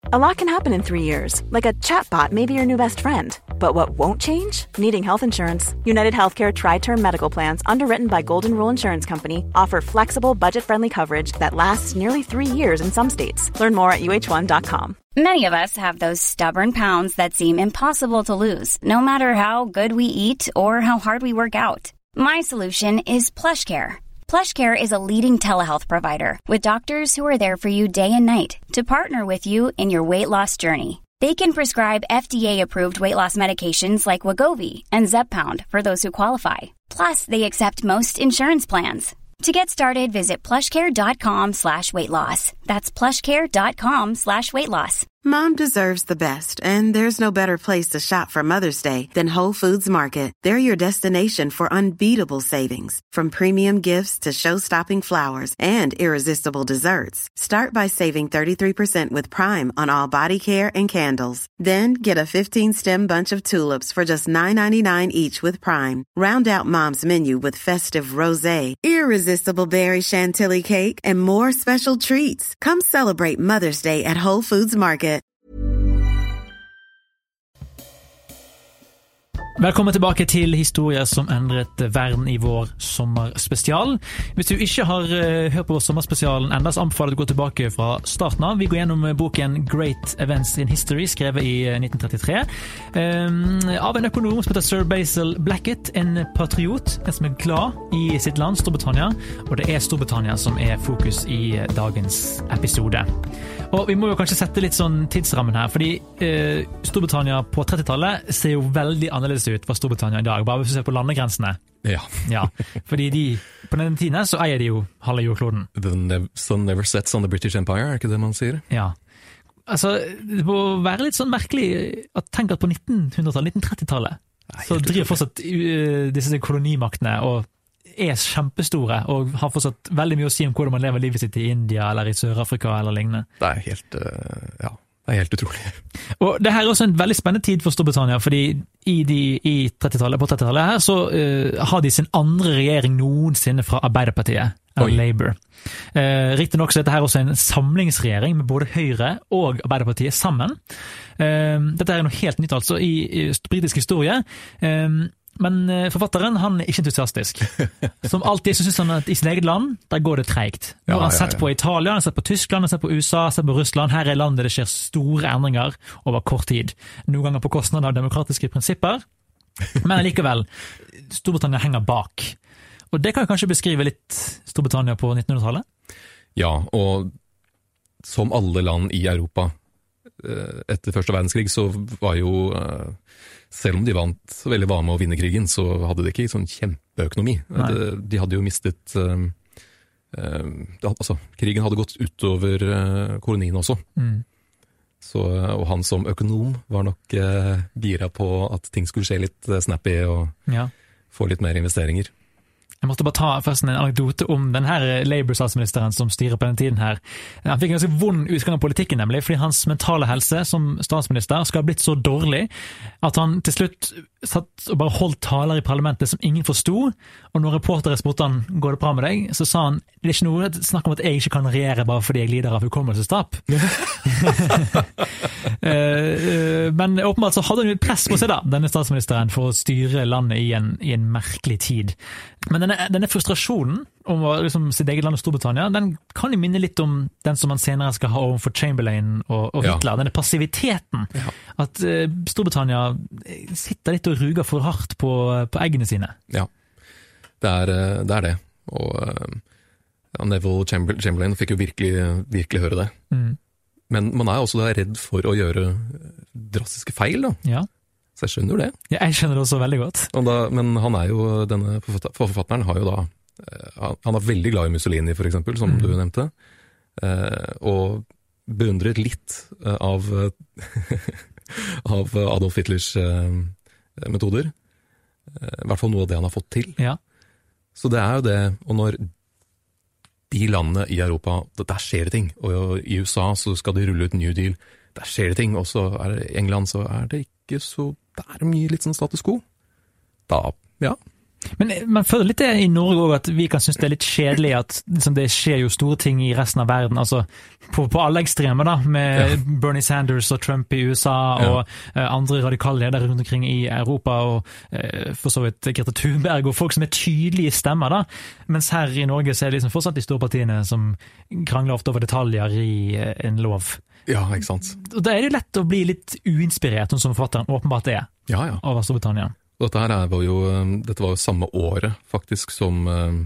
A lot can happen in 3 years, like a chatbot may be your new best friend. But what won't change? Needing health insurance. United Healthcare Tri-Term Medical Plans, underwritten by Golden Rule Insurance Company, offer flexible, budget-friendly coverage that lasts nearly 3 years in some states. Learn more at uh1.com. Many of us have those stubborn pounds that seem impossible to lose, no matter how good we eat or how hard we work out. My solution is PlushCare. PlushCare is a leading telehealth provider with doctors who are there for you day and night to partner with you in your weight loss journey. They can prescribe FDA-approved weight loss medications like Wegovy and Zepbound for those who qualify. Plus, they accept most insurance plans. To get started, visit plushcare.com/weightloss. That's plushcare.com/weightloss. Mom deserves the best, and there's no better place to shop for Mother's Day than Whole Foods Market. They're your destination for unbeatable savings, from premium gifts to show-stopping flowers and irresistible desserts. Start by saving 33% with Prime on all body care and candles. Then get a 15-stem bunch of tulips for just $9.99 each with Prime. Round out Mom's menu with festive rosé, irresistible berry chantilly cake, and more special treats. Come celebrate Mother's Day at Whole Foods Market. Velkommen tilbake til Historier som endret verden I vår sommerspesial. Hvis du ikke har hørt på vår sommerspesialen enda, så anbefaler jeg å gå tilbake fra starten av. Vi går gjennom boken Great Events in History, skrevet I 1933, av en økonom som heter Sir Basil Blackett, en patriot, en som glad I sitt land, Storbritannia, og det Storbritannia som fokus I dagens episode. Og vi må jo kanskje sette litt sånn tidsrammen her, fordi Storbritannia på 30-tallet ser jo veldig annerledes ut fra Storbritannia I dag, bare hvis vi ser på landegrensene. Ja, fordi på den tiden så eier de jo halve jordkloden. The sun never sets on the British Empire, ikke det man sier? Ja. Altså, det må være litt sånn merkelig at tenke at på 1900-tallet, 1930-tallet, så driver fortsatt disse kolonimaktene og kjempestore, og har fortsatt veldig mye å si om hvordan man lever livet sitt I India, eller I Sør-Afrika, eller lignende. Det helt, ja. Det helt utrolig. Og det her også en veldig spennende tid for Storbritannia, fordi på 30-tallet her, så har de sin andre regjering noensinne fra Arbeiderpartiet, eller Labour. Riktig nok så dette her også en samlingsregjering med både Høyre og Arbeiderpartiet sammen. Dette er noe helt nytt altså I britisk historie, men forfatteren, han ikke entusiastisk. Som alltid så synes han at I sin eget land, der går det tregt. Nå har han sett på Italia, han har sett på Tyskland, han har sett på USA, han har sett på Russland. Her landet det skjer store endringer over kort tid. Noen ganger på kostnad av demokratiske prinsipper, men likevel, Storbritannia henger bak. Og det kan kanskje beskrive litt Storbritannia på 1900-tallet? Ja, og som alle land I Europa etter første verdenskrig så var jo selv om de veldig var med å vinne krigen, så hadde de ikke sånn kjempeøkonomi. De hadde jo mistet altså, krigen hadde gått utover kolonien også. Så, og han som økonom var nok gira på at ting skulle skje litt snappy og få litt mer investeringer. Jeg måtte bare ta først en anekdote om den her Labour-statsministeren som styrer på den tiden her. Han fikk en ganske vond utgang av politikken nemlig, fordi hans mentale helse som statsminister skal ha blitt så dårlig at han til slutt satt og bare holdt taler I parlamentet som ingen forstod, og når reportere spurte han, går det bra med deg? Så sa han, det ikke noe snakk om at jeg ikke kan regjere bare fordi jeg lider av hukommelsestap. Men åpenbart så hadde han jo et press på seg da, denne statsministeren, for å styre landet I en merkelig tid. Men denne frustrasjonen om liksom, sitt eget land og Storbritannia, den kan jo minne litt om den som man senere skal ha overfor Chamberlain og Hitler, denne passiviteten. At Storbritannia sitter litt og ruger for hardt på eggene sine. Ja, det er det. Og Neville Chamberlain fikk jo virkelig høre det. Men man også da redd for å gjøre drastiske feil da. Ja. Så jeg skjønner jo det. Ja, jeg skjønner det også veldig godt. Men han jo, denne forfatteren har jo da, han veldig glad I Mussolini for eksempel, som du nevnte, og beundret litt av Adolf Hitlers metoder. I hvert fall noe av det han har fått til. Ja. Så det jo det, og når de landene I Europa, der skjer det ting, og I USA så skal de rulle ut New Deal, der skjer det ting, og så det I England så det ikke så, det mye litt sånn status quo. Da, ja. Men man føler litt det i Norge også, at vi kan synes det litt kjedelig at liksom, det skjer jo store ting i resten av verden, altså på alle ekstremer da, med Bernie Sanders og Trump i USA og andre radikale ledere rundt omkring i Europa, og for så vidt Greta Thunberg, og folk som tydelige stemmer da, mens her i Norge så det liksom fortsatt de store partiene som krangler ofte over detaljer i en lov. Ja, ikke sant. Og da det jo lett å bli litt uinspirert, som forfatteren åpenbart over Storbritannia. Dette var jo samme året faktisk som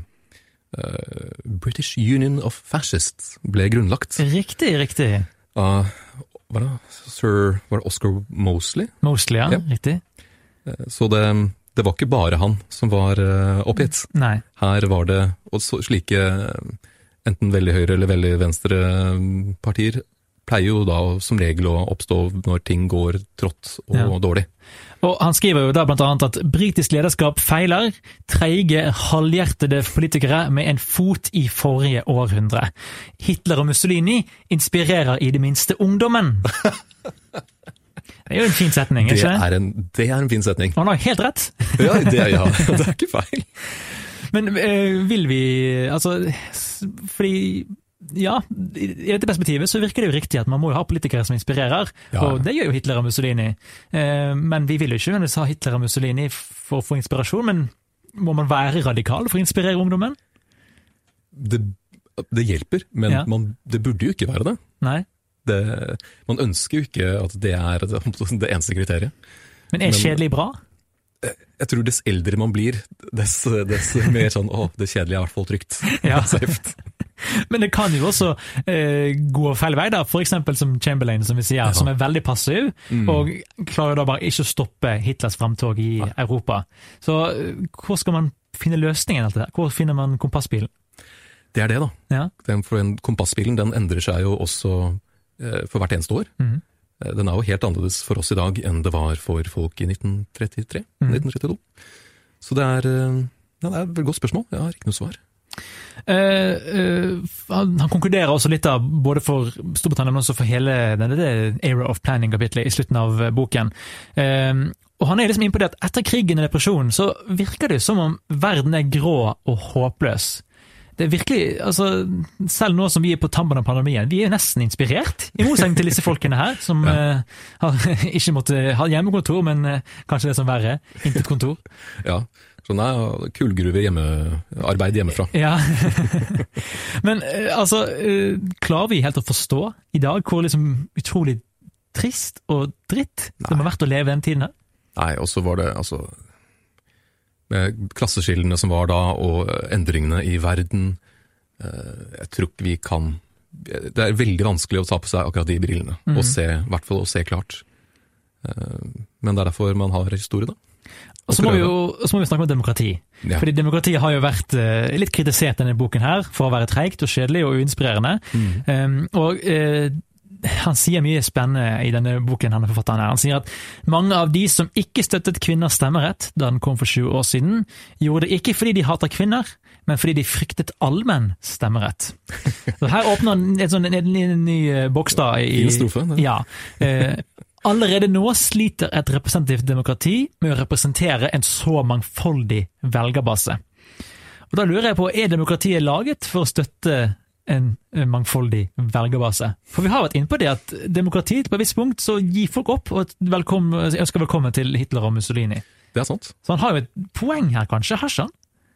British Union of Fascists ble grunnlagt. Riktig. Var det Oscar Mosley? Mosley, ja. Riktig. Så det var ikke bare han som var oppgitt. Nei. Her var det også slike enten veldig høyre eller veldig venstre partier pleier jo da som regel å oppstå når ting går trått og dårlig. Og han skriver jo da blant annet at britisk lederskap feiler, treige, halvhjertede politikere med en fot i forrige århundre. Hitler og Mussolini inspirerer i det minste ungdommen. Det jo en fin setning, ikke? Det en fin setning. Han har helt rett. Ja, det er ikke feil. Men vil vi, altså, fordi... Ja, i dette perspektivet så virker det jo riktig at man må jo ha politikere som inspirerer, og det gjør jo Hitler og Mussolini. Men vi vil jo ikke ha Hitler og Mussolini for å få inspirasjon, men må man være radikal for å inspirere ungdommen? Det hjelper, men det burde jo ikke være det. Nei. Man ønsker jo ikke at det det eneste kriteriet. Men kjedelig bra? Jeg tror dess eldre man blir, dess mer sånn, det kjedelige i hvert fall trygt. Ja. Men det kan jo også gå feil vei da, for eksempel som Chamberlain, som vi sier, som veldig passiv, og klarer da bare ikke å stoppe Hitlers fremtog i Europa. Så hvor skal man finne løsningen alt det der? Hvor finner man kompassbilen? Det det da. Ja. For kompassbilen, den endrer seg jo også for hvert eneste år. Den jo helt annerledes for oss i dag enn det var for folk i 1933, 1932. Så det det et godt spørsmål. Jeg har ikke noe svar. Han konkluderer også litt av både for Storbritannia, men også for hele det Era of Planning-kapitlet i slutten av boken. Og han liksom inne på det at etter krigen og depresjonen så virker det som om verden grå og håpløs. Det virkelig, altså, selv nå som vi på tampen av pandemien, vi nesten inspirert, i motsetning til disse folkene her, som har ikke måttet ha hjemmekontor, men kanskje det som verre, intet kontor. Ja, sånn kullgruve arbeid hjemmefra. Ja, men altså, klarer vi helt å forstå i dag hvor liksom utrolig trist og dritt det må ha vært å leve den tiden her? Nei, og så var det, altså... med klasseskillene som var da, og endringene i verden. Jeg tror ikke vi kan... Det veldig vanskelig å ta på seg akkurat de brillene, og se, i hvert fall å se klart. Men det derfor man har historie da. Og så må vi snakke om demokrati. Ja. Fordi demokratiet har jo vært litt kritisert denne boken her, for å være treigt og kjedelig og uinspirerende. Han sier mye spennende i denne boken han forfatteren her. Han sier at mange av de som ikke støttet kvinners stemmerett da den kom for 20 år siden, gjorde det ikke fordi de hater kvinner, men fordi de fryktet allmenn stemmerett. Så her åpner en ny boks da. Fin strofe. Ja. Allerede nå sliter et representativt demokrati med å representere en så mangfoldig velgerbase. Og da lurer jeg på, demokratiet laget for å støtte en mangfoldig velgerbase? For vi har vært inne på det at demokratiet på et visst punkt så gir folk opp og ønsker velkommen til Hitler og Mussolini. Det sant. Så han har jo et poeng her kanskje, har ikke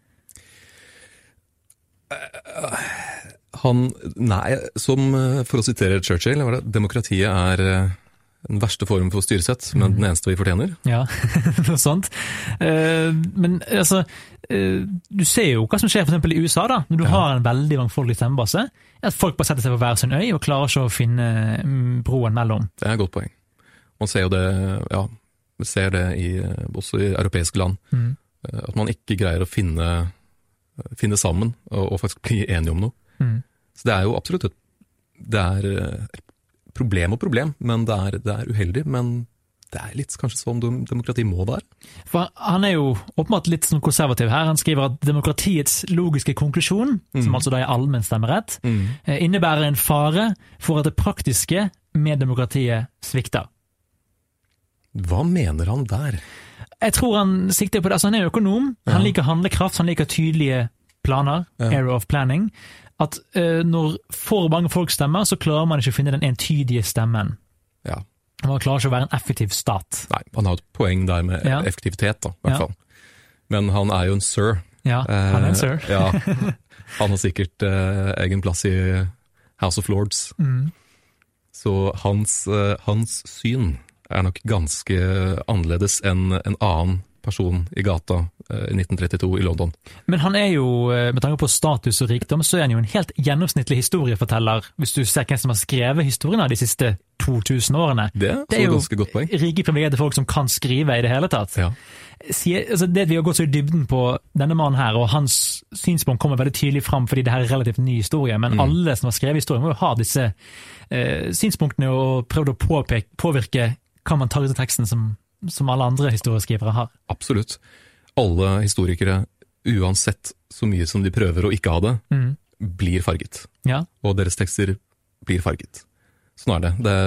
han? Nei, som for å sitere Churchill, demokratiet den verste form for styresett, men den eneste vi fortjener. Ja, noe sånt. Men altså, du ser jo hva som skjer for eksempel i USA da, når du har en veldig mangfoldig stemmebase, at folk bare setter seg på hver sin øy og klarer ikke å finne broen mellom. Det et godt poeng. Man ser jo det, vi ser det også i europeiske land, at man ikke greier å finne sammen og faktisk bli enige om noe. Så det jo absolutt et problem, men det uheldig, men det litt kanskje sånn demokrati må være. For han jo åpenbart litt sånn konservativ her. Han skriver at demokratiets logiske konklusjon, som altså da allmenn stemmerett, innebærer en fare for at det praktiske med demokratiet svikter. Hva mener han der? Jeg tror han sikter på det. Altså, han er økonom, han liker handlekraft, han liker tydelige planer, area of planning. At når for mange folk stemmer, så klarer man ikke å finne den entydige stemmen. Ja. Man klarer ikke å være en effektiv stat. Nei, han har et poeng der med effektivitet, da, i hvert fall. Men han er jo en sir. Ja, han er en sir. Ja, han har sikkert egen plass i House of Lords. Så hans syn er nok ganske annerledes enn en annen person i gata i 1932 i London. Men han er jo, med tanke på status og rikdom, så er han jo en helt gjennomsnittlig historieforteller, hvis du ser hvem som har skrevet historien av de siste 2000 årene. Det er jo ganske godt poeng. Rike privilegerte folk som kan skrive i det hele tatt. Ja. Altså det vi har gått så i dybden på denne mannen her, og hans synspunkt kommer veldig tydelig fram, fordi det her er relativt ny historie, men alle som har skrevet historien må jo ha disse synspunktene og prøvd å påvirke hva man tar ut av teksten som alle andre historieskrivere har. Absolutt. Alle historikere, uansett så mye som de prøver å ikke ha det, blir farget. Ja. Og deres tekster blir farget. Sånn er det.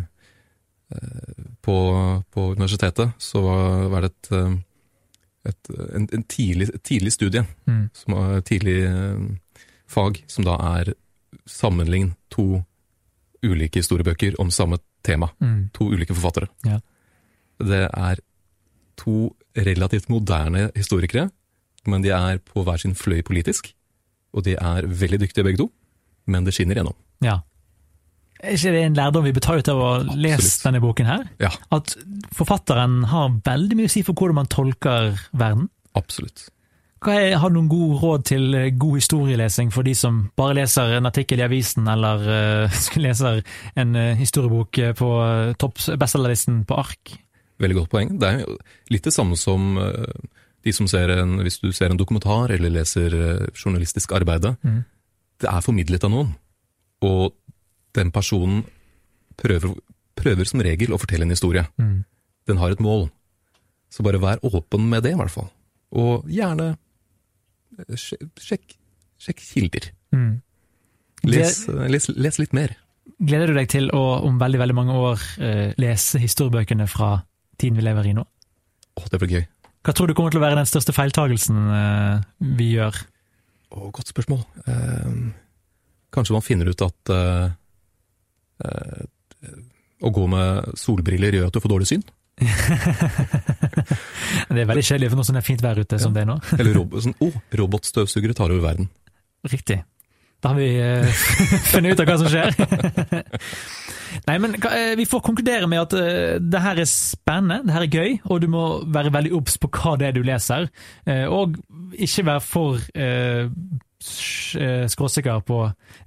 På universitetet så var det en tidlig studie, som var tidlig fag, som da er sammenlign to ulike historiebøker om samme tema. To ulike forfattere. Ja. Det er to relativt moderne historikere, men de er på hver sin fløy politisk, og de er veldig dyktige begge to, men det skinner gjennom. Ja. Er ikke det en lærdom vi bør ta ut av å lese denne boken her? Ja. At forfatteren har veldig mye å si for hvordan man tolker verden? Absolutt. Har du noen god råd til god historielesing for de som bare leser en artikkel i avisen, eller leser en historiebok på bestselgerlisten på ark? Veldig godt poeng. Det er jo litt det samme som de som hvis du ser en dokumentar eller leser journalistisk arbeide. Det er formidlet av noen, og den personen prøver som regel å fortelle en historie. Den har et mål, så bare vær åpen med det i hvert fall. Og gjerne sjekk kilder. Les litt mer. Gleder du deg til å om veldig, veldig mange år lese historiebøkene fra tiden vi lever i nå? Det blir gøy. Hva tror du kommer til å være den største feiltagelsen vi gjør? Godt spørsmål. Kanskje man finner ut at å gå med solbriller gjør at du får dårlig syn? Det er veldig kjedelig for noe sånn er fint vær ute som det er nå. Eller robotstøvsugere tar over verden. Riktig. Da har vi funnet ut av hva som skjer. Nei, men vi får konkludere med at det her er spennende, det her er gøy, og du må være veldig obs på hva det er du leser, og ikke være for skråsikker på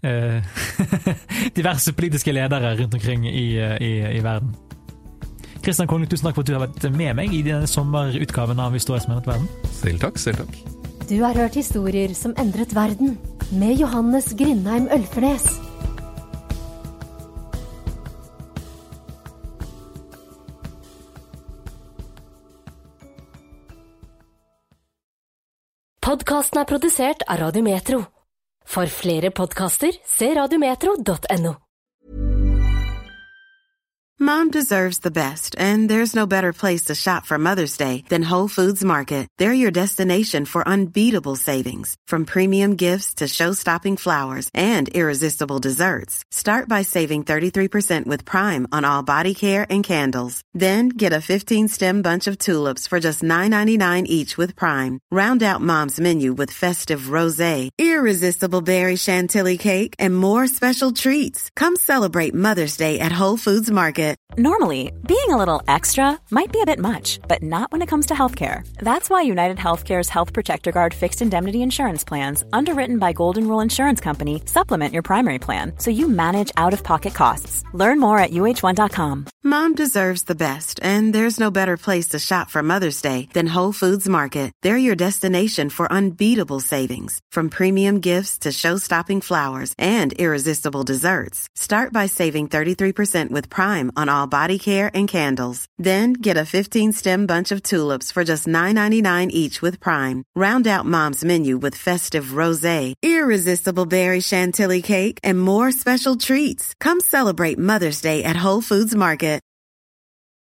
diverse politiske ledere rundt omkring i verden. Kristian Konge, tusen takk for at du har vært med meg i denne sommerutgaven av Historie som endret verden. Selv takk. Du har hørt historier som endret verden, med Johannes Grindheim Ølfernes. Podcasten er produsert av Radio Metro. For flere podcaster, se radiometro.no. Mom deserves the best, and there's no better place to shop for Mother's Day than Whole Foods Market. They're your destination for unbeatable savings, from premium gifts to show-stopping flowers and irresistible desserts. Start by saving 33% with Prime on all body care and candles. Then get a 15-stem bunch of tulips for just $9.99 each with Prime. Round out Mom's menu with festive rosé, irresistible berry chantilly cake, and more special treats. Come celebrate Mother's Day at Whole Foods Market. Normally, being a little extra might be a bit much, but not when it comes to healthcare. That's why United Healthcare's Health Protector Guard fixed indemnity insurance plans, underwritten by Golden Rule Insurance Company, supplement your primary plan so you manage out-of-pocket costs. Learn more at uh1.com. Mom deserves the best, and there's no better place to shop for Mother's Day than Whole Foods Market. They're your destination for unbeatable savings, from premium gifts to show-stopping flowers and irresistible desserts. Start by saving 33% with Prime on all body care and candles. Then get a 15-stem bunch of tulips for just $9.99 each with Prime. Round out Mom's menu with festive rosé, irresistible berry chantilly cake, and more special treats. Come celebrate Mother's Day at Whole Foods Market.